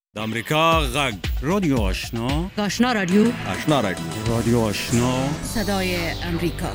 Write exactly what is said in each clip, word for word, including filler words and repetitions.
د امریکا غږ رادیو آشنا آشنا رادیو آشنا رادیو رادیو آشنا صدای امریکا.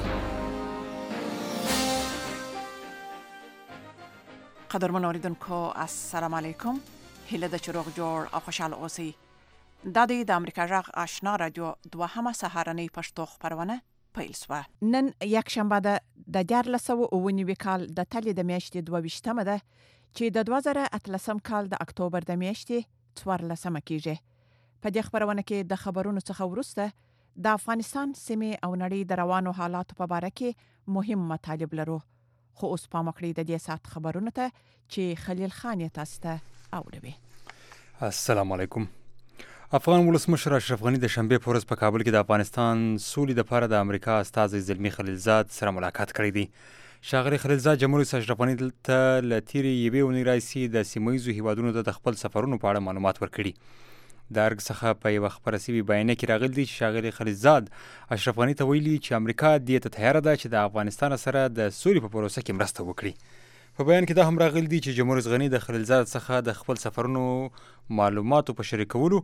قدرمن اوریدونکو السلام علیکم. هیله د چروغ جوړ او خوشاله اوسئ. دا د امریکا غږ آشنا رادیو دوهمه سهارنۍ پښتو خبرونه پیل شوه. نن یک شنبه ده د دیارلس سوه اوه نوي کال د تلې د میاشتې دوه ویشتمه ده چې د دوه زره اتلسم کال د اکتوبر د میاشتې څوارلسمه کېږي. په دې خبرونه کې د خبرونو څخه وروسته د افغانستان سیمې او نړۍ د روانو حالاتو په باره کې مهم مطالب لرو. خو اوس پام وکړئ د دې ساعت خبرونه ته چې خلیل خان یې تاسو ته اوروي. السلام علیکم. افغان ولسمشر اشرف غنی د شنبه په ورځ په کابل کې د افغانستان سولې لپاره د امریکا استازي زلمی خلیلزاد سره ملاقات کړی دی. ښاغلی خلیلزاد جمهور رئیس اشرف غنی ته له تېرې یوې اونۍ راهیسې د سیمه ییزو هیوادونو ته د خپل سفرونو په اړه معلومات ورکړي. د ارګ څخه په یوه خپره سوي بیانیه کې راغلي دي چې ښاغلی خلیلزاد اشرف غني ته ویلي چې امریکا دې ته تیاره ده چې د افغانستان سره د سولې په پروسه کې مرسته وکړي. په بیان کې دا هم راغلي دي چې جمهور رئیس غني د خلیلزاد څخه د خپل سفرونو معلوماتو په شریکولو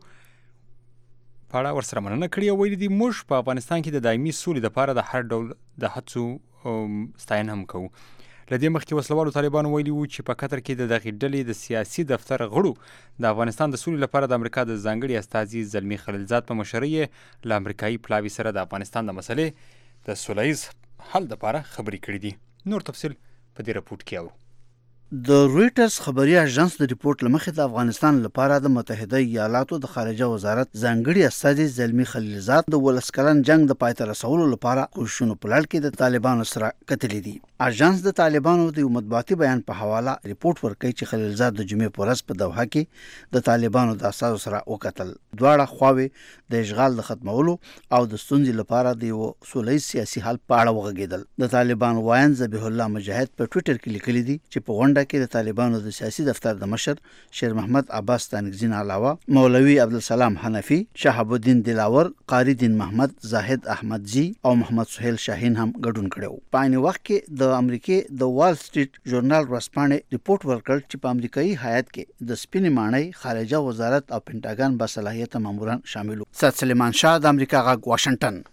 په اړه ورسره مننه کړې او ویلي دي موږ په افغانستان کې د دایمي سولې لپاره د هر ډول د هڅو ستاینه هم کوو. له دې مخکې وسلوالو طالبانو ویلي وو چې په قطر کې د دغې ډلې د سیاسي دفتر غړو د افغانستان د سولې لپاره د امریکا د ځانګړي استازي زلمی خلیلزاد په مشرۍ یې له امریکایي پلاوي سره د افغانستان د مسلې د سوله ییز حل لپاره خبرې کړې دي. نور تفصیل په دې رپورټ کې اورو. د رويټرز خبري اژانس د ریپورت لمخې د افغانستان لپاره د متحده ایالاتو د خارجه وزارت ځانګړي استازي زلمی خلیلزاد د ولسکلن جنگ د پای ته رسولو لپاره کوښښونه په لړ کې د طالبانو سره کتلې دي. اژانس د طالبانو د مطبوعاتي بیان په حواله ریپورت ورکړي چې خلیلزاد د جمعې په ورځ په دوحه کې د طالبانو د اساسو سره وکتل. دواړه خواوې د اشغال د ختمولو او د ستونزې لپاره د یو سوله ییز سیاسي حل په اړه وغږېدل. د طالبانو وایان ذبیح الله مجاهد په ټوئیټر کې لیکلي دي چې په غونډه کې د طالبانو د سیاسي دفتر د مشر شیر محمد عباس تانګزین علاوه مولوي عبدالسلام حنفي، شهاب الدین دلاور، قاری دین محمد، زاهد احمدزی او محمد سهیل شاهین هم ګډون کړو. په عین وخت کې د امریکای د وال سټریټ ژورنال ورسپانې ریپورت ورکړ چې په امریکایي هیئت کې د سپینې ماڼۍ، خارجه وزارت او پینټاګان باصلاحیته ماموران شامل وو. سید سلیمان شاه د امریکا غږ واشنگټن.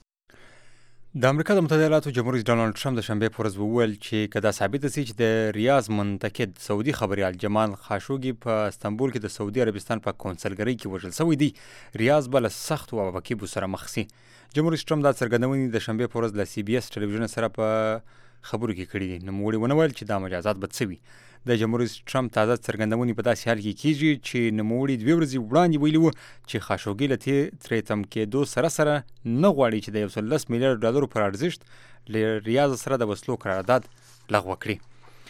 د امریکا د متحده ایالاتو جمهور رئیس ډانلډ ټرمپ د شنبې په ورځ وویل چې که دا ثابته سي چې د ریاض منتقد سعودي خبریال جمال خاشوګي په استنبول کې د سعودي عربستان په کونسلګرۍ کې وژل شوی دی، ریاض به له سختو عواقبو سره مخ سي. جمهور رئیس ټرمپ دا څرګندونې د شنبې په ورځ له سی بي اس ټلویزیون سره په خبرو کې کړي دي. نوموړي ونه ویل چې دا مجازات به څه وي. د جمهور رئیس ټرمپ تازه څرګندونې په داسې حال کې کیږي چې نوموړي دوې ورځې وړاندې ویلي وو چې خاشوګي له ترې تم کېدو سره سره نه غواړي چې د یو سل لس میلیارډ ډالرو پر ارزښت له ریاض سره د وسلو قرارداد لغوه کړي.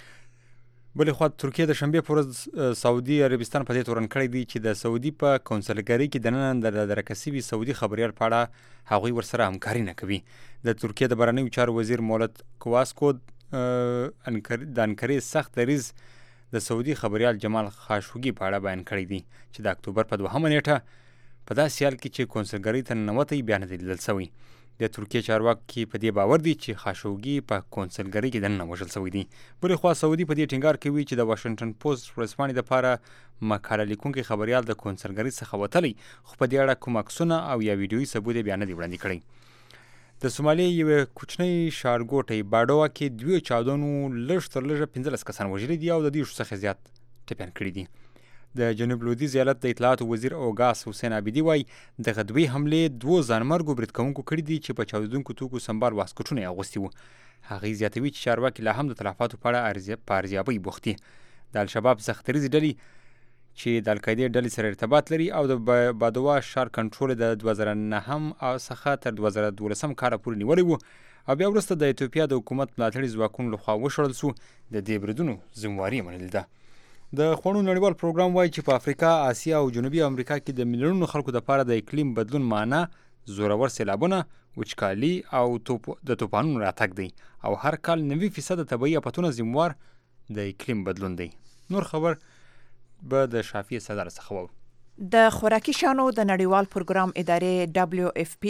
بلې خوا ترکیه د شنبې په ورځ سعودي عربستان په دې تورن کړی دی چې د سعودي په کونسلګرۍ کې دننه د درکه سوي سعودي خبریال په اړه هغوی ورسره همکاري نه کوي. د ترکیه د بهرنیو چارو وزیر مولت کواسکو د انکرې سخت دریځ د سعودي خبریال جمال خاشوګي په اړه بیان کړی دی چې د اکتوبر په دوهمه نیټه په داسې حال کې چې کونسلګرۍ ته ننوتی بیا نه دی لیدل سوی. د ترکیه چارواکي په دې باور دي چې خاشوګي په کونسلګرۍ کې دننه وژل سوی دی. بلې خوا سعودي په دې ټینګار کوي چې د واشنګټن پوسټ ورځپاڼې دپاره مقاله لیکونکی خبریال د کونسلګرۍ څخه وتلی، خو په دې اړه کوم عکسونه او یا ویډیویي ثبوت یې بیا نه دی وړاندې کړی. د سومالي یوې کوچنۍ ښارګوټۍ باډوه کې دوی چاودنو لږ تر لږه پنځلس کسان وژلي دي او د دېرشو څخه زیات ټپیان کړي دي. د جنوب لویدیځ ایالت د اطلاعاتو وزیر اوګاس حسین عابدي وایي دغه دوې حملې دوو ځانمرګو برید کوونکو کړي دي چې په چاودېدونکو توکو سنبال واسکټونه یې اغوستي وو. هغوی زیاتوي چې چارواکي لا هم د تلفاتو په اړه په ارزیابۍ بوخت دي. د الشباب سختریزې ډلې چې د القاعدې ډلې سره ارتباط لري او د بادوا ښار کنټرول د دوه زره نهم څخه تر دوه زره دولسم کاله پورې نیولی و او بیا وروسته د ایتوپیا د حکومت ملاتړي ځواکونو لخوا وشړل سو. د دې بریدونو ذمواري یې منلې ده. د خوړو نړیوال پروګرام وایي چې په افریقا، اسیا او جنوبي امریکا کې د میلیونونو خلکو دپاره د اقلیم بدلون معنا زورور سیلابونه، وچکالي او توپ د طوفانونو راتګ دی او هر کال نوي فیصده طبیعي افتونه ذموار د اقلیم بدلون دی. نور خبر به د شافیه صدر څخه وو. د خوراکي شانو د نړیوال پروګرام ادارې دبلیو اف پی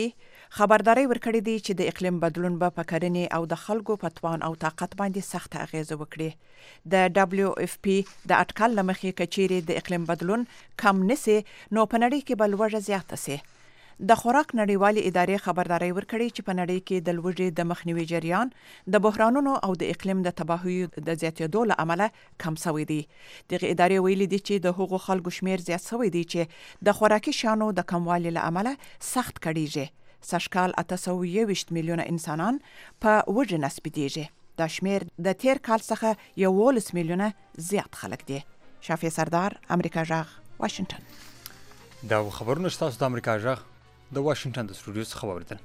خبرداري ورکړې دي چې د اقلیم بدلون به په کرنې او د خلکو په توان او طاقت باندې سخت اغیزه وکړي. د دبليو اف پی د اټکل لمخې کچيري د اقلیم بدلون کم نسي نو په نړۍ کې بل وجه زیاته سي. د خوراک نړیوالې ادارې خبرداري ورکړې چې په نړۍ کې د لوږې د مخنیوي جریان د بحرانونو او د اقلیم د تباهي د زیاتېدو له امله کم شوی دی. دغه ادارې ویلي دي چې د هغو خلکو شمیر زیات شوی دی چې د خوراکي شانو د کموالي له امله سخت کړيږي. سشکال اته سوه یو ویشت میلیونه انسانان په وجه نسبیږي. دا شمیر د تیر کال څخه یوولس میلیونه زیات خلک دي. شافی سردار، امریکا جغ، واشنگټن. دا خبرونه تاسو د امریکا جغ د واشنگټن د سټوډیو څخه واوریدل.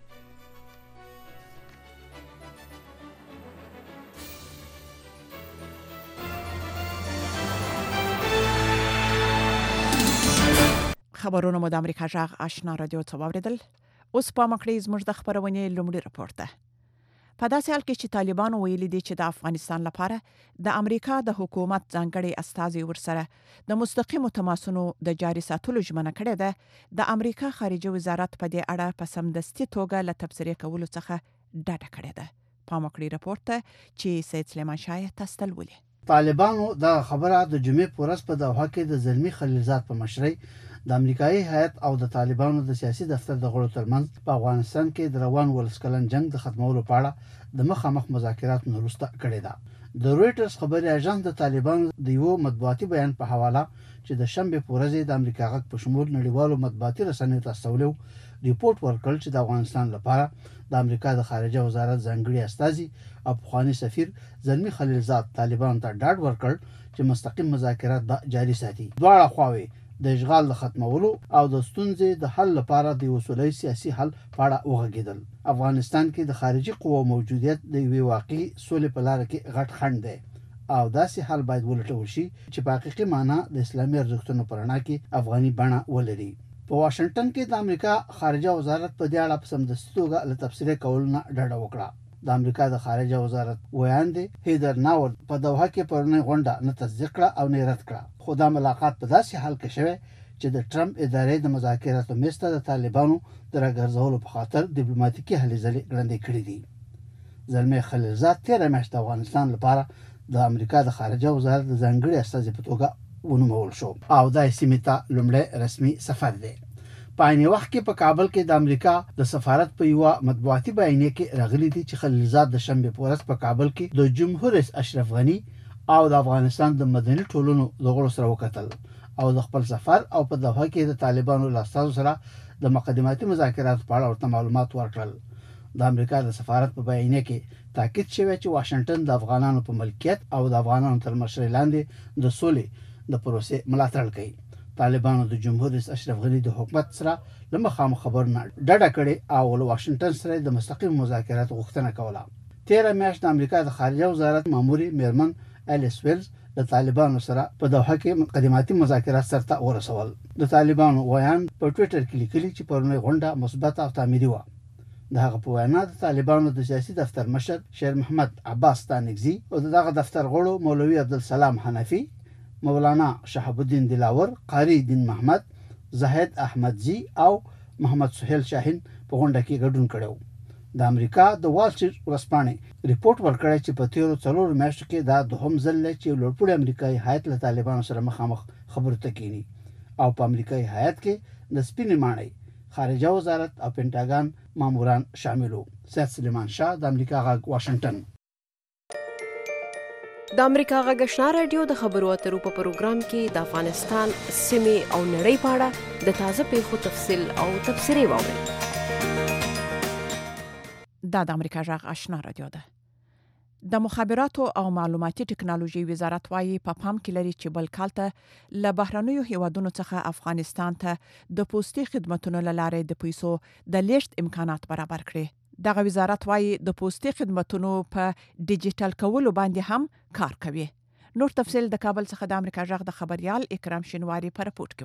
خبرونه مو د امریکا جغ آشنا رادیو څخه واوریدل. اوس په مکړې زموږ د خبرونې لومړی راپور ده. په داسې حال کې چې طالبان ویلي دي چې د افغانستان لپاره د امریکا د حکومت ځانګړي استازي ورسره د مستقیمو تماسونو د جاري ساتلو ژمنه کړې ده، د امریکا خارجه وزارت په دې اړه په سمدستي توګه له تبصرې کولو څخه ډډه کړې ده. په مکړې راپور ته چې سید سلیمان شاه تاسو ته ولې طالبانو دا خبره د جمعې په ورځ په دوحه کې د زلمی خلیلزاد په مشرۍ د امریکایي هیئت او د طالبانو د سیاسي دفتر د غړو ترمنځ په افغانستان کې د روان ولسکلن جنگ د ختمولو په اړه د مخامخ مذاکرات وروسته کړې ده. د رويټرز خبري اژانس د طالبانو د یو مطبوعاتي بیان په حواله چې د شنبه په ورځ د امریکا غږ په شمول نړیوالو مطبوعاتي رسنیو ته استولو ریپورت ورکړ چې د افغانستان لپاره د امریکا د خارجه وزارت ځانګړي استازي او افغاني سفیر زلمی خلیلزاد طالبانو ته ډاډ ورکړ چې مستقیم مذاکرات به جاري ساتي. دواړه خواوې د اشغال د ختمولو او د ستونزې د حل لپاره د وسولي سیاسي حل په اړه وغږیدل. افغانستان کې د خارجي قوو موجودیت د یوې واقعي سولې په لار کې غټ خنډ دی او داسې حل باید ولټول شي چې په حقیقي معنی د اسلامي ارزښتونو په رڼا کې افغاني بڼه ولري. په واشنگټن کې د امریکا خارجه وزارت په دې اړه په سمدستي توګه له تبصرې کولو نه ډډه وکړه. د امریکا د خارجه وزارت ویاند هیدر ناورد په دوحه کې پرونی غونډه نه تصدیق کړه او نه رد کړه. خو دا ملاقات په داسې حال کې شوه چې د ټرمپ ادارې د مذاکراتو میسته د طالبانو د راګرځولو په خاطر ډیپلوماټیکي هلې ځلې ګړندې کړې دي. زلمی خلیلزاد تیر میاشت د افغانستان لپاره د امریکا د خارجه وزارت د ځانګړي استازي په توګه ونومول شو او د سیمې ته لومړی رسمي سفر دی. په عین وخت کې په کابل کې د امریکا د سفارت په یو مطبوعاتي بیانیه کې راغلي دي چې خلیلزاد د شنبه په ورځ په کابل کې د جمهور رئیس اشرف غنی او د افغانستان د مدني ټولنو د غړو سره وکتل او د خپل سفر او په دوحه کې د طالبانو له استازو سره د مقدماتي مذاکراتو په اړه ورته معلومات ورکړل. د امریکا د سفارت په بیانیه کې تاکید شوی چې واشنگټن د افغانانو په ملکیت او د افغانانو تر مشرۍ لاندې د سولې د پروسې ملاتړ کوي. طالبانو د جمهور رئیس اشرف غنی د حکومت سره له مخامخ خبرونه ډډه کړې او له واشنگټن سره د مستقیم مذاکراتو غوښتنه کوله. تیر میاشت د امریکا د خارجه وزارت ماموري میرمن الیس ویلز د طالبانو سره په دوحه کې مقدماتي مذاکرات سره ورسول. د طالبانو ویان په ټوئیټر کې لیکلي چې پرونی غونډه مثبت او تعمیري و. د هغه په وینا د طالبانو د سیاسي دفتر مشر شیر محمد عباس تانگزی او دغه دفتر غړو مولوي عبدالسلام حنفي، مولانا شهاب الدین دلاور، قاری دین محمد، زاهد احمدزی او محمد سهیل شاهین په غونډه کې ګډون کړو. د امریکا د وال سټریټ ورځپاڼې ریپورت ورکړی چې په تیرو څلور میاشتو کې دا دوهم ځل دی چې لوړپوړي امریکایي هیات له طالبانو سره مخامخ خبرو ته کینی او په امریکایي هیات کې د سپینې ماڼۍ، خارجه وزارت او پینټاګان ماموران شامل وو. سید سلیمان شاه د امریکا غږ واشنگټن. د امریکا غږ آشنا رادیو د خبرو اترو په پروګرام کې د افغانستان سیمې او نړۍ په اړه د تازه پیښو تفصیل او تبصرې واورئ. دا د امریکا غږ آشنا رادیو ده. د مخابراتو او معلوماتي ټکنالوژي وزارت وايي په پام کې لري چې بل کال ته له بهرنیو هیوادونو څخه افغانستان ته د پوستي خدماتو له لارې د پیسو د لیږد امکانات برابر کړي. دغه وزارت وايي د پوستي خدماتو په ډیجیټل کولو باندې هم کار کوي. نور تفصیل د کابل څخه د امریکا غږ د خبريال اکرام شینواری په رپورت کې ووري.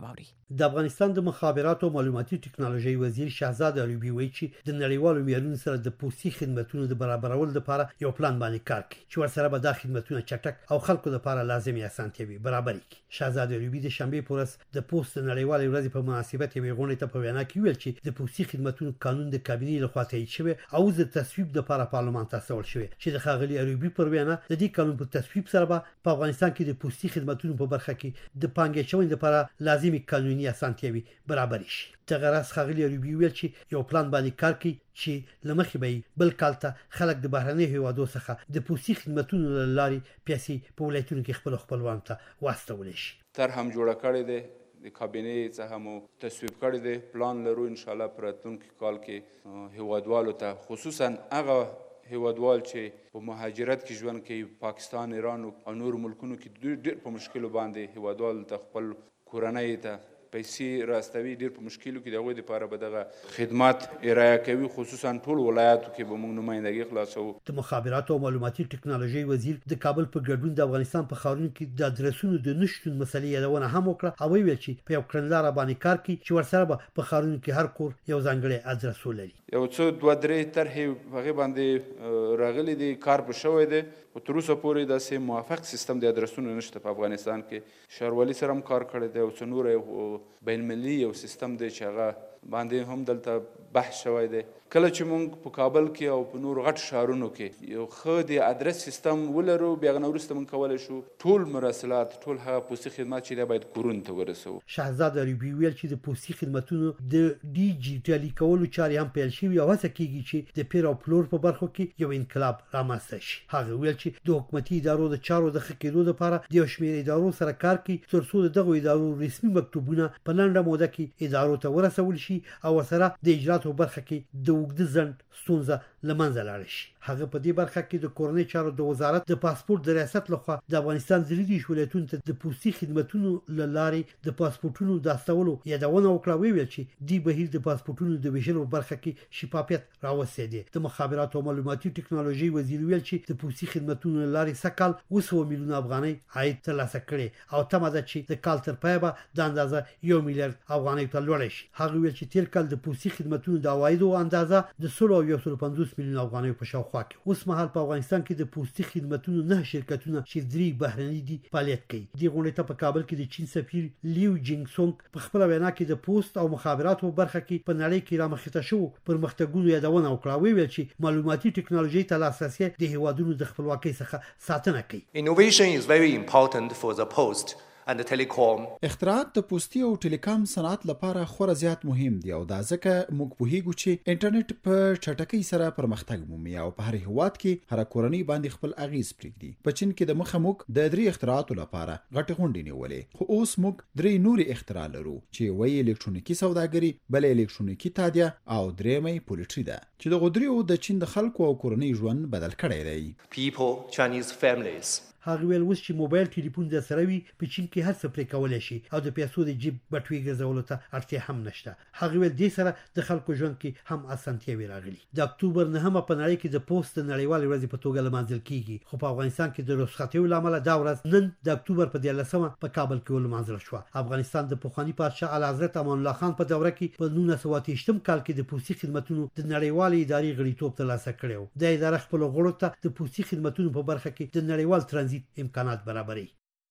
د افغانستان د مخابراتو او معلوماتي ټکنالوژي وزیر شهزاد علوي وایي چې د نړیوالو معیارونو سره د پوستي خدماتو د برابرولو لپاره یو پلان باندې کار کوي چې ورسره به دا خدماتونه چټک او خلکو لپاره لازمي اسانتیاوي برابر کړي. شهزاد علوي د شنبه په ورځ د پوست نړیوالې ورځې په مناسبت یوې غونډې ته په وینا کې ویل چې د پوستي خدماتو قانون د کابینې لخوا تایید شوی او د تصویب لپاره پارلمان ته استول شوی چې د خاغلی علوي پر وینا د دې قانون په تصویب سره په افغانستان کې د پوستي خدماتو په برخه کې د پانګې چوي لپاره لازمي قانوني اسانتیاوي برابر شي. تغرس خاغلی علوي ویل چې یو پلان باندې کار کوي چې لمخې به بل کال ته خلک د بهرني هیوادو څخه د پوستي خدماتو لارې پیسې په ولایتونو کې خپل خپلوان ته واستول شي. تر هم جوړ کړی دی د کابینې څخه مو تصویب کړی دی. پلان لرو ان شاء الله پر راتلونکي کال کې هیوادوالو ته خصوصا هغه هیوادوال چې په مهاجرت کې ژوند کوي پاکستان، ایران او نور ملکونو کې ډېر په مشکلو باندې هیوادوال ته خپل کورنۍ ته پیسې راستوي ډېر په مشکلو کې د هغوی دپاره به دغه خدمات ارایه کوي. خصوصا ټول ولایاتو کې به موږ نمایندګي خلاصوو. د مخابراتو او معلوماتي ټکنالوژي وزیر د کابل په ګډون د افغانستان په ښارونو کې د ادرسونو د نشتون مسلې یادونه هم وکړه او ویل چې په یو کړنلاره باندې کار کوي چې ورسره به په ښارونو کې هر کور یو ځانګړی ادرس ولري. یو څه دوه درې طرحې هغې باندې راغلي دي، کار په شوی دی، خو تر اوسه پورې داسې موافق سیستم د ادرسونو نشته په افغانستان کې. ښاروالي سره هم کار کړی دی او څه نور بین المللي یو سیستم دی چې هغه باندې هم دلته بحث شوی دی. کله چې موږ په کابل کې او په نور غټ ښارونو کې یو ښه د ادرس سیستم ولرو، بیا هغه نه وروسته موږ کولی شو ټول مراسلات، ټول هغه پوستي خدمات چې دی باید کورونو ته ورسوو. شهزاد علوي ویل چې د پوستي خدماتونو د ډیجیټالي کولو چارې هم پیل شوي او هڅه کیږي چې د پیر او پلور په برخو کې یو انقلاب رامنځته شي. هغه ویل چې د حکومتي ادارو د چارو د ښه کېدو لپاره د یو شمېر ادارو سره کار کوي تر څو دغه ادارو رسمي مکتوبونه په لنډه موده کې ادارو ته ورسول شي او ورسره د اجراتو برخه کې د اوږده ځنډ ستونزه له منځه لاړه شي. هغه په دې برخه کې د کورنۍ چارو د وزارت د پاسپورت د ریاست لخوا د افغانستان ځینې ولایتونو ته د پوستي خدماتونو له لارې د پاسپورتونو د استولو یادونه وکړه. ویل چې دی بهیر د پاسپورتونو د ویشلو برخه کې شفافیت راوستي دي. د مخابراتو او معلوماتي ټکنالوژي وزیر ویل چې د پوستي خدماتونو له لارې سکهال اوه میلیونه افغانۍ عاید ترلاسه کړي او تمه ده چې د کال تر پایه به د اندازه یو میلیارډ افغانۍ ته لوړه شي. هغه ویل چې تیر کال د پوستي خدماتونو د عوایدو اندازه د سلو او یو سلو پنځوس میلیونه افغانۍ په شاوخوا کې. اوس مهال په افغانستان کې د پوستي خدماتونو نه شرکتونه چې درې بهرني دي فعالیت کوي. د غونډې ته په کابل کې د چین سفیر لیو جینګ سونګ په خپل وینا کې د پوست او مخابراتو برخه کې په نړۍ کې رامخته شو پرمختګونو یادونه وکړه. ویل چې معلوماتي ټکنالوژي ته لاسرسي د هیوادونو د خپلواکۍ څخه ساتنه کوي. Innovation is very important for the post and the telecom. اختراعات د پوستي او ټیلیکام صنعت لپاره خورا زیات مهم دي او دا ځکه موږ پوهیږو چې انټرنیټ په چټکۍ سره پرمختګ مومي او په هر هیواد کې هر کورنۍ باندې خپل اغیز پرېږدي. په چین کې د مخه موږ د درې اختراعاتو لپاره غټې غونډې نیولې، خو اوس موږ درې نورې اختراع لرو چې وایي الکترونیکي سوداګري، بل الکترونیکي تادیه او درېمې پولیټري ده چې د غدریو د چین د خلکو او کورنۍ ژوند بدل کړی دی. People, Chinese families. هغه ویل اوس چې موبایل ټلیفون د سره وي په چین کې هر څه پرې کولای شي او د پیسو د جیب بټوي ګرځولو ته اړتیا هم نشته. هغه ویل دې سره د خلکو ژوند کې هم اسانتیاوي راغلي. د اکتوبر نهمه په نړۍ کې د پوسټ نړیوالې ورځې په توګه لمانځل کیږي، خو په افغانستان کې د رخصتیو له امله دا ورځ نن د اکتوبر په دیارلسمه په کابل کې ولمانځل شوه. افغانستان د پخواني پادشاه اعلیحضرت امان الله خان په دوره کې په نولس سوه اته ویشتم کال کې د پوستي خدماتونو د نړیوالې ادارې غړیتوب ترلاسه کړی و. د اداره خپل غړو ته د پوستي خدماتونو په برخه کې د نړیوال ترانزیت امکانات برابري.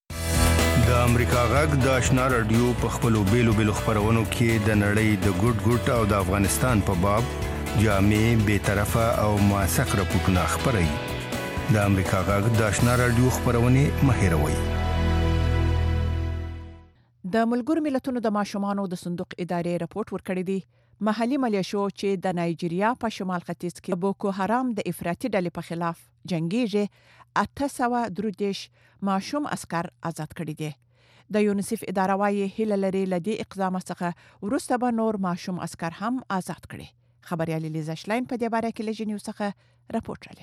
د امریکا غږ د آشنا رادیو په خپلو بیلو بیلو خبرونو کې د نړۍ د ګډ ګډ او د افغانستان په باب جامع، بے طرفه او موثق راپورټونه خپروي. د امریکا غږ د آشنا رادیو خبرونه مه هېروئ. د ملګرو ملتونو د ماشومانو د صندوق ادارې راپورټ ورکړی دی محلي ملیشو چې د نایجیریا په شمال ختیځ کې بوکو حرام د افراطي ډلې په خلاف جنگیږي اته سوه درې دېرش ماشوم عسكر آزاد کړي دي. د یونیسف اداره وايي هیله لري لدی اقدام څخه ورسته به نور ماشوم عسكر هم آزاد کړي. خبريالي لیزا شلاین په دې باره کې لجنیو څخه راپورټ را لېږلی.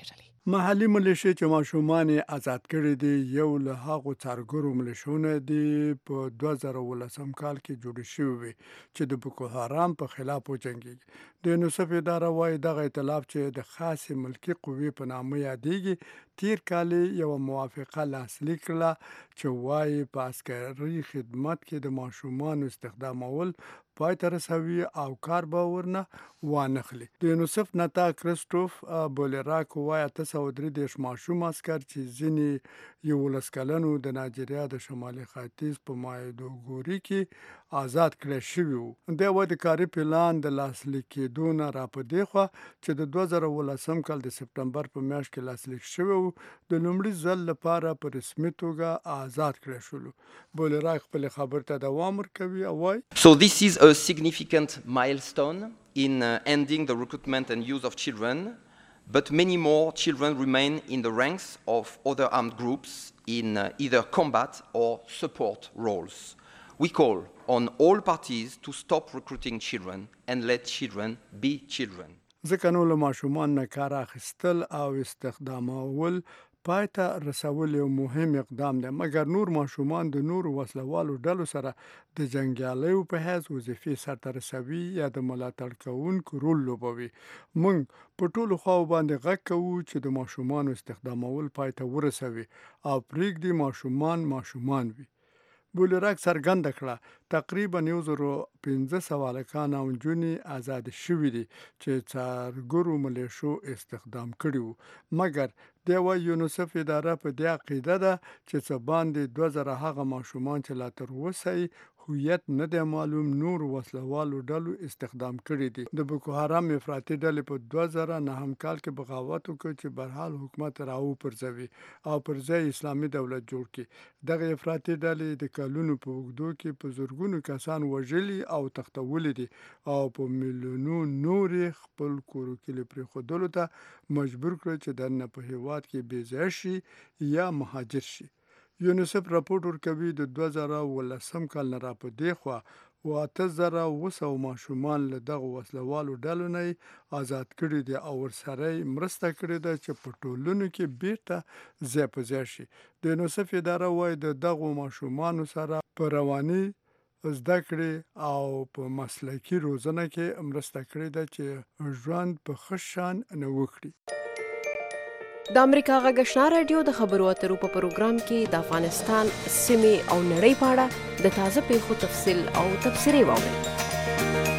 محلي ملیشې چې ماشومان یې آزاد کړي دي یو له هغو څارګرو ملیشونه دي په دوه زره ولسم کال کې جوړې شوې وي چې د بوکو حرام په خلاف وجنګېږي. د یونیسف اداره وایي دغه ائتلاف چې د خاصې ملکي قوې په نامه یادېږي تیر کال یوه موافقه لاسلیک کړله چې وایي په عسکري خدمت کې د ماشومانو استخدامول پای ته رسوي او کار به ورنه وانخلي. د یونیسف نتا کریسټوف بولیراک وایي اته سوه درې دېرش ماشوم عسکر چې ځینې یولس کلنو د نایجیریا د شمالي ختیځ په مایدوګوري کې آزاد کړی شوي وو. دی وایي د کاري پلان د لاسلیک کېدو نه را په دې خوا چې د دوه زره ولسم کال د سپټمبر په میاشت کې لاسلیک شوی وو د لومړي ځل لپاره په رسمي توګه آزاد کړی شولو. بولیراک خپل خبر ته دوام ورکوي او وایي So this is a significant milestone in uh, ending the recruitment and use of children, but many more children remain in the ranks of other armed groups in uh, either combat or support roles. We call on all parties to stop recruiting children and let children be children. ځکه نو له ماشومان نه کار اخیستل او استخدامول پای ته رسول یو مهم اقدام دی، مګر نور ماشومان د نورو وسلوالو ډلو سره د جنګیالیو په حیث وظیفې سرته رسوي یا د ملاتړ کوونکو رول لوبوي. موږ په ټولو خواو باندې غږ کوو چې د ماشومانو استخدامول پای ته ورسوي او پرېږدي ماشومان ماشومان وي. بولیراک څرګنده کړه تقریبا یو زرو پنځه سوه هلکان او نجونې آزاد شوي دي چې څارګرو ملیشو استخدام کړي وو، مګر دی وایي یونیسف اداره په دې عقیده ده چې څه باندې دوه زره هغه ماشومان چې لا تر اوسه یې هویت نه دی معلوم نور وسلوالو ډلو استخدام کړي دي. د بوکو حرام افراطي ډلې په دوه زره نهم کال کې بغاوت وکړ چې برحال حکومت راوپرځوي او پر ځای اسلامي دولت جوړ کړي. دغه افراطي ډلې د کلونو په اوږدو کې په زرګونو کسان وژلي او تښتولي دي او په میلیونو نورې خپل کورو کلي پرېښودلو ته مجبور کړل چې دننه په هېواد کې بې ځایه شي یا مهاجر شي. یونیسف راپورټ ورکوي د دوه زره ولسم کال نه را په دې خوا و اته زره اوه سوه ماشومان له دغو وسلوالو ډلو نه آزاد کړي دي او ورسره یې مرسته کړې ده چې په ټولنو کې بیرته ځای په ځای شي. د یونیسف اداره وایي د دغو ماشومانو سره په رواني زده کړې او په مسلکي روزنه کې مرسته کړې ده چې ژوند په ښه شان نه وکړي. د امریکا غږ آشنا رادیو د خبرو اترو په پروګرام کې د افغانستان سیمې او نړۍ په اړه د تازه پیښو تفصیل او تبصرې واورئ.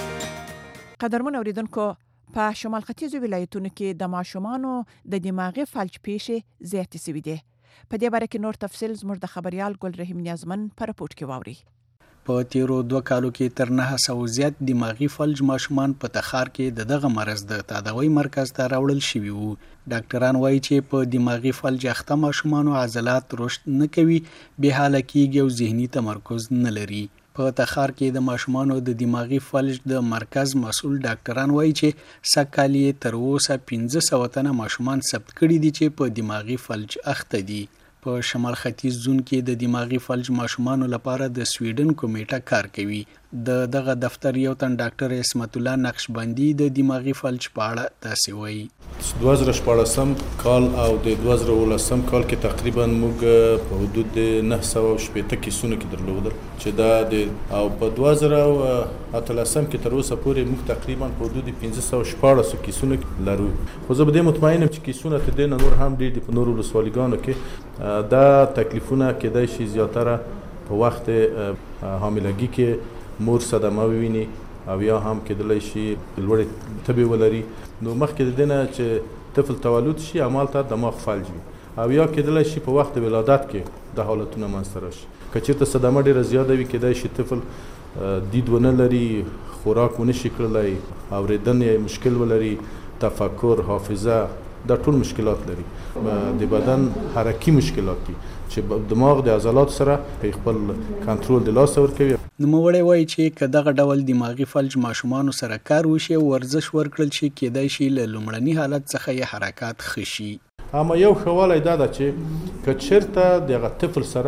قدرمن اوریدونکو په شمال ختیځو ولایتونو کې د ماشومانو د دماغي فلج پیښې زیاتې شوې دي. په دې باره کې نور تفصیل زموږ د خبريال ګل رحیم نیازمن په راپورټ کې واوري. په تیرو دوه کالو کې تر نه سوه زیات دماغي فلج ماشومان په تخار کې د دغه مرض د تداوی مرکز ته راوړل شوي وو. ډاکټران وایي چې په دماغي فلج اخته ماشومانو عضلات رشد نه کوي، بې حاله کېږي او ذهني تمرکز نه لري. په تخار کې د ماشومانو د دماغي فلج د مرکز مسؤل ډاکټران وایي چې سږکال یې تر اوسه پنځه سوه تنه ماشومان ثبت کړي دي چې په دماغي فلج اخته دي. په شمال ختیځ زون کې د دماغي فلج ماشومانو لپاره د سویډن کمیټه کار کوي. د دغه دفتر یو تن ډاکټر اسمت الله نقشبندي د دماغي فلج په اړه داسې وایي. دوه زره شپاړسم کال او د دوه زره اوولسم کال کې تقریبا موږ په حدود د نه سوه شپېته کیسونه کې درلودل چې دا د او په دوه زره اتلسم کې تر اوسه پورې موږ تقریبا په حدود پنځه سوه شپاړس کیسونه لرو. خو زه به دې مطمئن یم چې کیسونه تر دې نه نور هم ډېر دي. په نورو ولسوالیګانو کې دا تکلیفونه کېدای شي زیاتره په وخت حاملګي کې مور صدمه وویني او یا هم کېدلی شي لوړې تبې ولري. نو مخکې د دې نه چې طفل تولد شي همالته دماغ فلج وي او یا کېدلی شي په وخت ولادت کې د حالتونه منځته راشي. که چېرته صدمه ډېره زیاده وي کېدای شي طفل دید ونه لري، خوراک ونه شي کړلی، اورېدن یې مشکل ولري، تفکر، حافظه، دا ټول مشکلات لري. د بدن حرکي مشکلات دي چې دماغ د عضلات سره په خپل کنټرول د لاس ورکوي. نوموړی وایي چې که دغه ډول دماغي فلج ماشومانو سره کار وشي او ورزش ورکړل شي کېدای شي له لومړني حالت څخه یې حرکات ښه شي. اما یو ښه والی دا ده چې که چېرته دغه طفل سره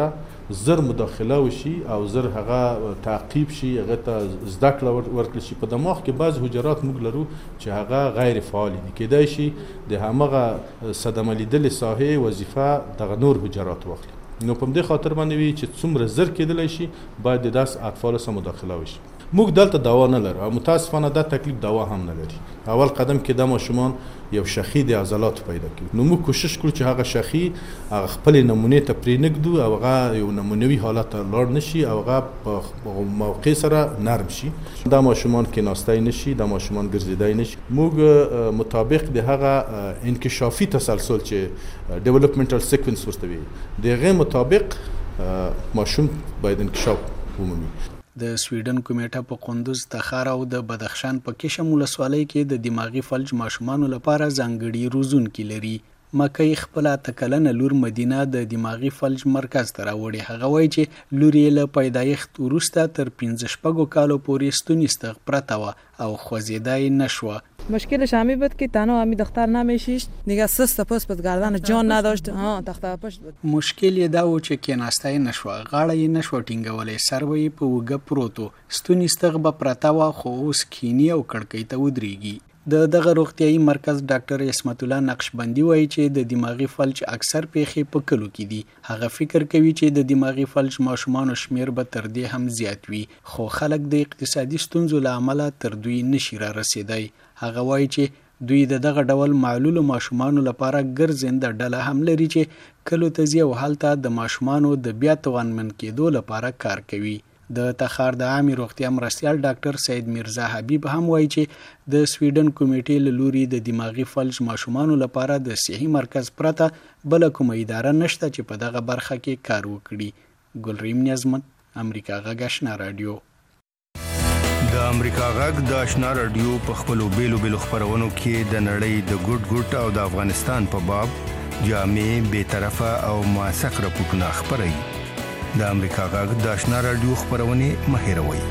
زر مداخله وشي او زر هغه تعقیب شي، هغه ته زده کړه ورکړل شي. په دماغ کې بعض حجرات موږ لرو چې هغه غیر فعال دي، کېدای شي د همغه صدمه لیدلې ساحې وظیفه دغه نور حجرات واخلي. نو په دې خاطر باندې وي چې څومره زر کېدلی شي باید د داس اطفال سره مداخله وشي. موږ دلته دوا نه لرو او متاسفانه دا تکلیف دوا هم نه لري. اول قدم کې د ماشومان یو شخی د عضلات پیدا کوي، نو موږ کوشش کوو چې هغه شخی هغه خپل نمونه ته پرې نږدو او هغه یو نمونوي حالت ته لاړ نشي او هغه په موقع سره نرم شي. دا ماشومان کې ناستای نشي، دا ماشومان ګرځیدای نشي. موږ مطابق د هغه انکشافي تسلسل چې ډیولپمنټل سیکوینس ورته وي دغه مطابق ماشوم باید انکشاف ومومي. د سویډن کمیټه په قندوز، تخار او د بدخشان په کشم ولسوالۍ کې د دماغي فلج ماشومانو لپاره ځانګړي روزونکي لري. مکۍ خپل تکلنه لور مدینه د دماغي فلج مرکز ته راوړي. هغه وایي چې لور یې له پیدایښت وروسته تر پنځه شپږو کالو پورې ستونی استغ پرته وه او خوځېدای نشوه. مشکلش همی بود که تنها همی دختر نمیشیش دیگه سست پس بود گردن جان نداشت. ها دختر پشت بود. مشکل یې دا و چې کېناستای نشوه، غاړه یې نشوه ټینګولی، سر به یې په اوږه پروت و، ستوني استغ به پرته وه خو اوس کینی او کړکۍ ته ودرېږي. د دغه روغتیايي مرکز ډاکټر اسمت الله نقشبندي وایي چې د دماغي فلج اکثر پیښې په کلو کې دي. هغه فکر کوي چې د دماغي فلج ماشومانو شمیر به تر دې هم زیات وي، خو خلک د اقتصادي ستونزو له امله تر دوی نشي را رسېدای. هغه وایي چې دوی د دغه ډول معلولو ماشومانو لپاره ګرځنده ډله هم لري چې کلو ته ځي او هلته د ماشومانو د بیا توانمن کېدو لپاره کار کوي. د تخار د عامې روغتیا مرستیال ډاکټر سید میرزا حبیب هم وایي چې د سویډن کمیټې له لوري د دماغي فلج ماشومانو لپاره د صحي مرکز پرته بله کومه اداره نشته چې په دغه برخه کې کار وکړي. ګلریم نیازمن، امریکا غږ آشنا رادیو. د امریکا غږ د آشنا رادیو په خپلو بیلو بیلو خپرونو کې د نړۍ د ګوټ ګوټ او د افغانستان په باب جامع، بے طرفه او موثق راپورټونه خپروي. د امریکا غږ د آشنا رادیو خپرونې مه هېروئ.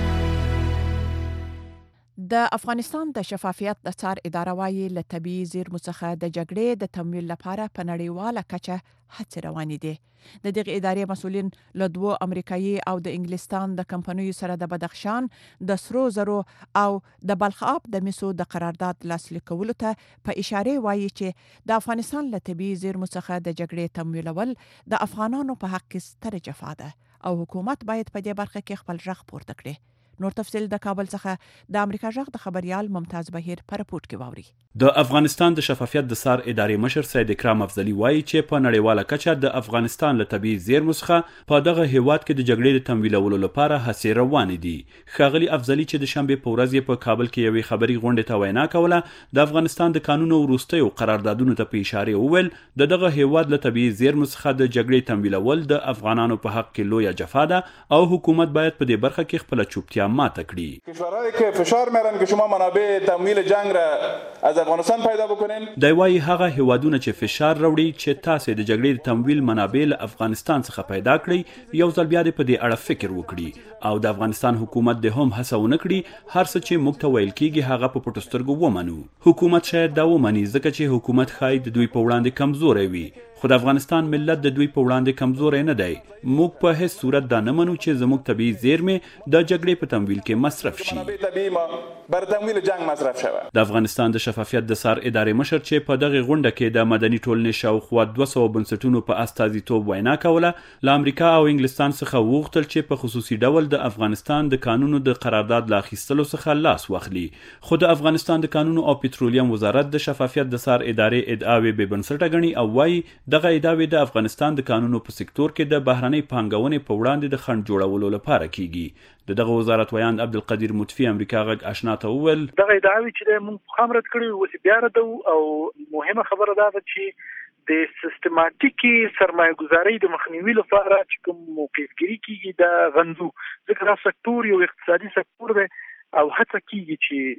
د افغانستان د شفافیت د څار اداره وايي له طبیعي زیرمو څخه د جګړې د تمویل لپاره په نړیواله کچه هڅې روانې دي. د دغه ادارې مسؤلین له دوو امریکایي او د انګلستان د کمپنیو سره د بدخشان د سرو زرو او د بلخ آب د مسو د قرارداد لاسلیک کولو ته په اشاره وایي چې د افغانستان له طبیعي زیرمو څخه د جګړې تمویلول د افغانانو په حق کې ستره جفا ده او حکومت باید په دې برخه کې خپل غږ پورته کړي. نور تفصیل د کابل څخه د امریکا غږ د خبريال ممتاز بهیر پر رپورت کې واوري. د افغانستان د شفافیت د څار ادارې مشر سید اکرام افضلی وایي چې په نړیواله کچه د افغانستان له طبیعي زیرمو څخه په دغه هیواد کې د جګړې د تمویلولو لپاره هڅې روانې دي. ښاغلي افضلی چې د شنبې په ورځ په کابل کې یوې خبري غونډې ته وینا کوله، د افغانستان د قانون وروستیو قراردادونو ته په اشاره وویل د دغه هیواد له طبیعي زیرمو څخه د جګړې تمویلول د افغانانو په حق کې لویه جفا ده او حکومت باید په دې برخه کې خپل چوپتیا ماته کړي. کشورهایی که فشار میارن که شما منابع تمویل جنگ را از افغانستان پیدا بکنین. دی وايي هغه هیوادونه چې فشار راوړي چې تاسو د جګړې د تمویل منابع له افغانستان څخه پیدا کړئ، یو ځل بیا په دې اړه فکر وکړي او د افغانستان حکومت د هم هڅه ونه کړي هر څه چې موږ ته ویل کیږي هغه په پټو سترګو ومنو. حکومت شاید دا ومني ځکه چې حکومت ښایي د دوی په وړاندې کمزوری وي، خو د افغانستان ملت د دوی په وړاندې کمزوری نه دی. موږ په هیڅ صورت دا نه منو چې زموږ طبیعي زیرمې د جګړې په تمویل کې مصرف شي. بر تمویل جنگ مصرف شوه. د افغانستان د شفافیت د څار ادارې مشر چې په دغه غونډه کې د مدني ټولنې شاوخوا دوه سوه بنسټونو په استازیتوب وینا کوله، له امریکا او انګلستان څخه وغوښتل چې په خصوصي ډول د افغانستان د قانونو د قرارداد له اخیستلو څخه لاس واخلي. خو د افغانستان د قانونو او پټرولیم وزارت د شفافیت د څار ادارې ادعاوې بې بنسټه ګڼي او وایي دغه ادعاوې د افغانستان د قانونو په سکتور کې د بهرنۍ پانګونې په وړاندې د خنډ جوړولو لپاره کیږي. د دغه وزارت ویاند عبدالقدیر مطفی امریکا غږ آشنا ته وویل دغه ادعاوې چې موږ هم رد کړي اوس بیا ردو او مهمه خبره دا ده چې د سیستماتیکي سرمایه گذارۍ د مخنیوي لپاره چې کوم موقفګیري کیږي د غندو، ځکه دا سکتور یو اقتصادي سکتور دی او هڅه کیږي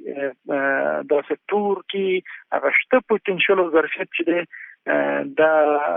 چې دا سکتور کې هغه شته پوتنشل او ظرفیت چې دی دا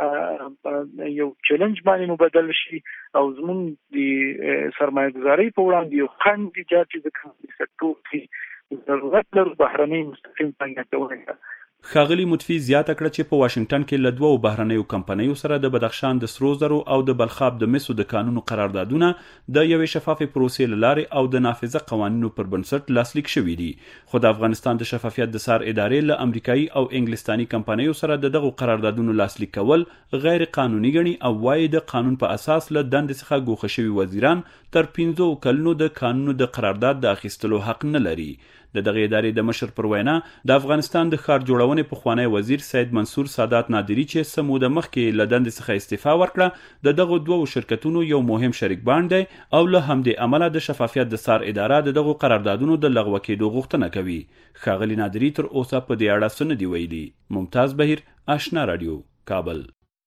یو چیلنج باندې مبدل شي او زموږ د سرمایه گذارۍ په وړاندې یو خنډ ایجاد شي، ځکه د سکتور کې ضرورت لرو بهرنۍ مستقیم پانګه اچونې ته. ښاغلي مطفي زیاته کړه چې په واشنگټن کې له دوو بهرنیو کمپنیو سره د بدخشان د سرو زرو او د بلخاب د مسو د قانونو قراردادونه د یوې شفافې پروسې له لارې او د نافذه قوانینو پر بنسټ لاسلیک شوي دي. خو د افغانستان د شفافیت د څار ادارې له امریکایي او انګلستاني کمپنیو سره د دغو قراردادونو لاسلیک کول غیر قانوني ګڼي او وايي د قانون په اساس له دندې څخه ګوښه شوي وزیران تر پنځو کلونو د قانونو د قرارداد د اخیستلو حق نه لري. د دغه ادارې د مشر پر وینا د افغانستان د ښار جوړونې پخوانی وزیر سید منصور سادات نادری چې څه موده مخکې له دندې څخه استعفا ورکړه د دغو دوو شرکتونو یو مهم شریک بانډ دی او له همدې امله د شفافیت د څار اداره د دغو قراردادونو د لغوه کېدو غوښتنه کوي. ښاغلي نادری تر اوسه په دې اړه څه نه دي ویلي. ممتاز بهیر، آشنا رادیو، کابل.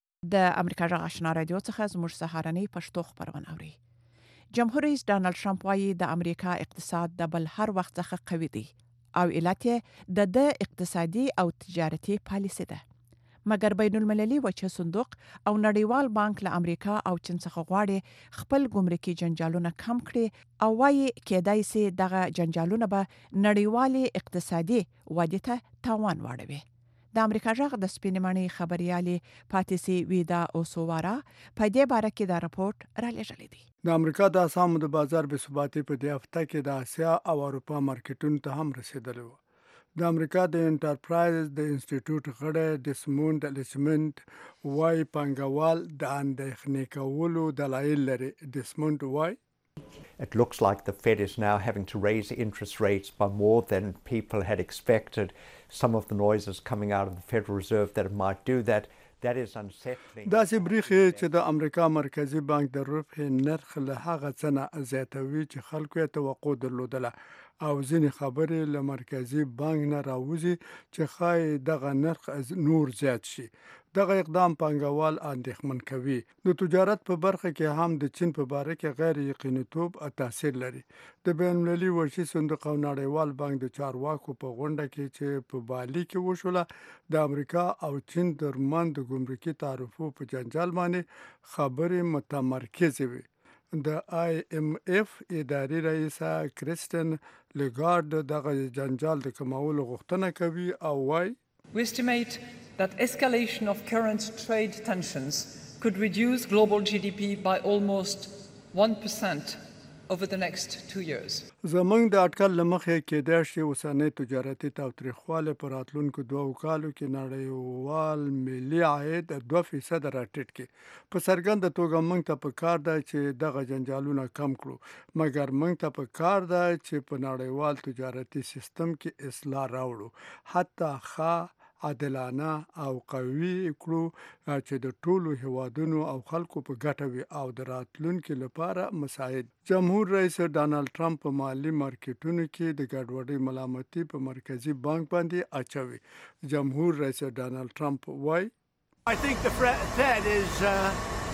د امریکا غږ آشنا رادیو څخه زموږ سهارنۍ پښتو خبرونه اوري. جمهور رئیس ډانلډ ټرمپ وايي د امریکا اقتصاد د بل هر وخت څخه قوي دی او علت یې د د اقتصادي او تجارتي پالیسي ده. مګر بین المللي وچه صندوق او نړیوال بانک له امریکا او چین څخه غواړي خپل ګمرکي جنجالونه کم کړي او وايي کېدای سي دغه جنجالونه به نړیوالي اقتصادي ودې ته تاوان واړوي. د امریکا غږ د سپینمنۍ خبريالي پاتیسي ویدا اوسوارا په دې باره کې دا راپورټ را لېږلی دی. د امریکا د اسعارو د بازار بې ثباتي په دې هفته کې د اسیا او اروپا مارکیټونو ته هم رسیدلی و. د امریکا د انټرپرایز د انسټیټیوټ غړی ډیسموند لیچمنټ وايي پانګوال د اندېښنې کولو دلایل لري. ډیسموند وايي It looks like the Fed is now having to raise interest rates by more than people had expected. Some of the noises coming out of the Federal Reserve that it might do that. That is unsettling. دا چې بریخي چې د امریکا مرکزی بانک د روپی نرخ له هغه څه نه زیاتوي چې خلکو یې توقع درلودله او ځینې خبرې له مرکزی بانک نه راوځي چې ښایي دغه نرخ نور زیات شي. دغه اقدام پانګوال اندېښمن کوي. د تجارت په برخه کې هم د چین په باره کې غیر یقینیتوب تاثیر لري. د بین المللي وچې صندوق او نړیوال بانک د چارواکو په غونډه کې چې په بالي کې وشوله د امریکا او چین ترمنځ د ګمرکي تعرفو په جنجال باندې خبرې متمرکزې وي. د آی ایم اف اداري رئیسه کریستین لګارد دغه جنجال د کمولو غوښتنه کوي او وايي We estimate that escalation of current trade tensions could reduce global G D P by almost one percent over the next two years. زمونږ د اټکل لمخې کېدای شي اوسنۍ تجارتي تاوتریخوالی په راتلونکو دوو کالو کې نړیوال ملي عاید دوه فیصد راټیټ کړي. په څرګنده توګه موږ ته په کار ده چې دغه جنجالونه کم کړو، مګر موږ ته په کار ده چې په نړیوال تجارتي سیستم کې اصلاح راوړو، حتی ښه عادلانه او قوي کړو چې د ټولو هیوادونو او خلکو په ګټه وي او د راتلونکي لپاره مساعد. جمهور رئیس ډانلډ ټرمپ په مالي مارکیټونو کې د ګډوډۍ ملامتي په مرکزی بانک باندې اچوي. جمهور رئیس ډانلډ ټرمپ وايي I think the Fed is uh,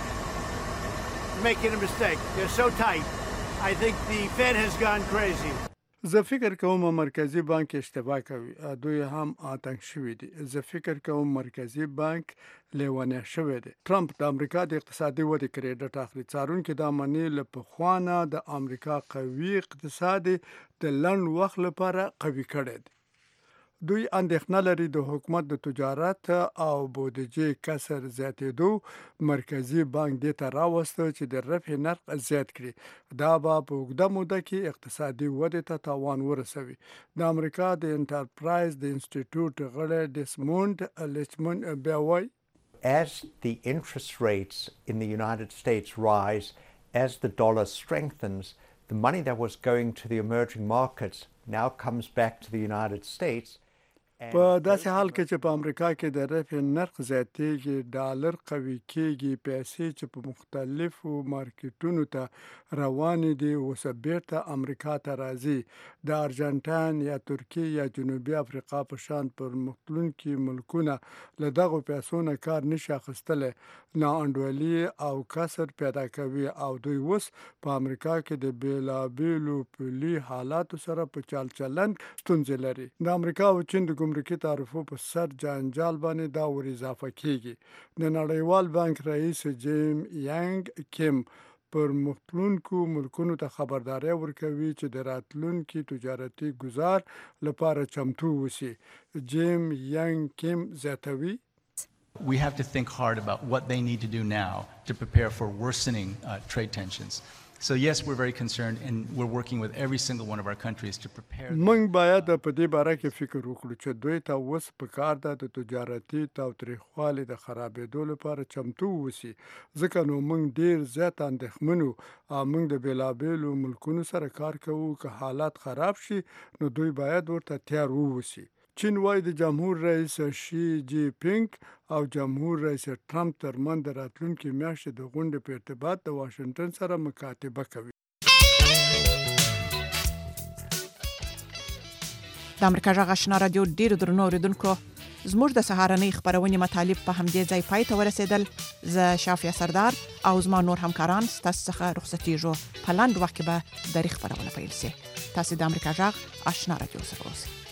making a mistake. They're so tight. I think the Fed has gone crazy. زه فکر کوم مرکزی بانک اشتباه کوي. دوی هم آتنګ شوي دي. زه فکر کوم مرکزی بانک لیوانه شوی دی. ټرمپ د امریکا د اقتصادي ودې کریډټ اخلي. څارونکي دا مني له پخوانه د امریکا قوي اقتصاد د لنډ وخت لپاره قوي کړی دی. دوی اندېښنه لري د حکومت د تجارت او بودیجې کسر زیاتېدو مرکزی بانک دې ته راوسته چې د رفع نرخ زیات کړي. دا به په اوږده موده کې اقتصادي ودې ته تاوان ورسوي. د امریکا د انټرپرایز د انسټیټیوټ غړی ډیسموند لیچمنټ بیا وایي As the interest rates in the United States rise, as the dollar strengthens, the money that was going to the emerging markets now comes back to the United States. په داسې حال کې چې په امریکا کې د رفع نرخ زیاتېږي، ډالر قوي کېږي، پیسې چې په مختلفو مارکیټونو ته روانې دي اوس بیرته امریکا ته راځي. د ارجنټاین یا ترکیې یا جنوبي افریقا په شان پرمختلونکي ملکونه له دغو پیسو نه کار نشي اخیستلی. ناانډولي او کسر پیدا کوي او دوی اوس په امریکا کې د بیلابیلو پولي حالاتو سره په چال چلند ستونزې لري. د امریکا او چین د ګمرکي تعرفو په سر جنجال باندې دا ور اضافه کیږي. د نړیوال بانک رئیس جیم یانګ کیم پر مختلونکو ملکونو ته خبرداري ورکوي چې د راتلونکي تجارتي گزار لپاره چمتو وسی. جیم ینګ کیم زیاتوي We have to think hard about what they need to do now to prepare for worsening uh, trade tensions. So yes, we're very concerned and we're working with every single one of our countries to prepare. موږ باید په دې باره کې فکر وکړو چې دوی ته اوس په کار ده د تجارتي تاوتریخوالي د خرابېدو لپاره چمتو وسی. ځکه نو موږ ډیر زیات اندېښمن یو او موږ د بېلابېلو ملکونو سره کار کوو که حالات خراب شي نو دوی باید ورته تیار ووسی. چین وايي د جمهور رئیس شي جی پینګ او جمهور رئیس ټرمپ ترمنځ د راتلونکي میاشتې د غونډې په ارتباط د واشنگټن سره مکاتبه کوي. د امریکا غږ آشنا رادیو ډیرو درنو اوریدونکو زموږ د سهارنۍ خبرونې مطالب په همدې ځای پای ته ورسېدل. زه شافیا سردار او زما نور همکاران ستاسو څخه رخصتېږو. په لاندې وخت کې به د خبرونه پیل شي. تاسو د امریکا غږ آشنا رادیو سره اوسئ.